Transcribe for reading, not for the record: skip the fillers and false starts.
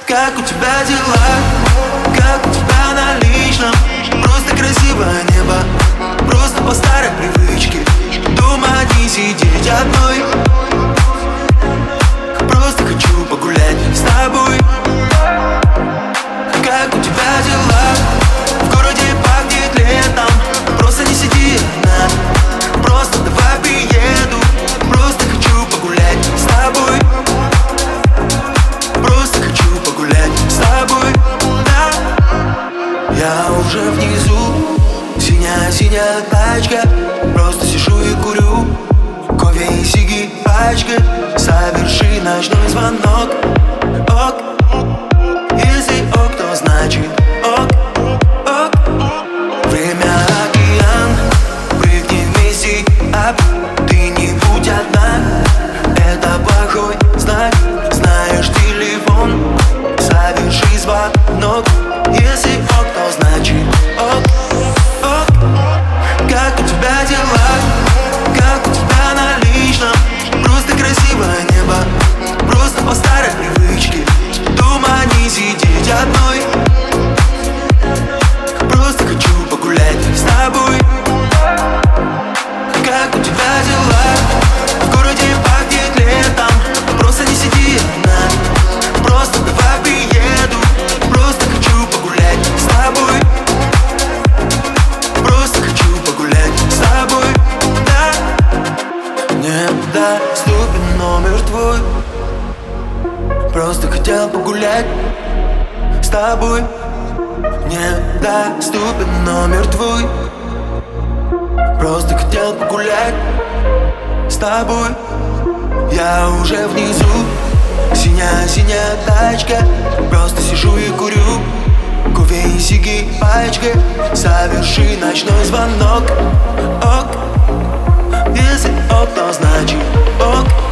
Как у тебя дела? Как у тебя на личном? Просто красивое небо, просто по старой привычке. Дома не сидеть одной. Просто хочу погулять с тобой. Как у тебя дела? В городе пахнет летом. Просто не сиди одна. Просто давай приеду. Просто хочу погулять с тобой. Просто хочу погулять с тобой, да. Я уже внизу, синяя тачка. Просто сижу и курю кофе и сиги пачкой. Соверши ночной звонок. Ок. Если ок, то значит ок. Ок. Время океан, прыгни вместе ап. Ты не будь одна, это плохой знак. Знаешь телефон, соверши звонок. Если ок, то значит ок. Ок. Как у тебя дела? Как у тебя на личном? Просто красивое небо, просто по старой привычке. Дома не сидеть одной. Просто хочу погулять с тобой. Как у тебя дела? В городе пахнет летом. Просто не сиди одна. Просто давай приеду. Просто хочу погулять с тобой. Просто хочу погулять с тобой, да. Недоступен номер твой. Просто хотел погулять с тобой. Недоступен номер твой. Просто хотел погулять с тобой. Я уже внизу, синяя тачка. Просто сижу и курю кофе и сиги пачкой. Соверши ночной звонок. Ок. Если ок, то значит ок.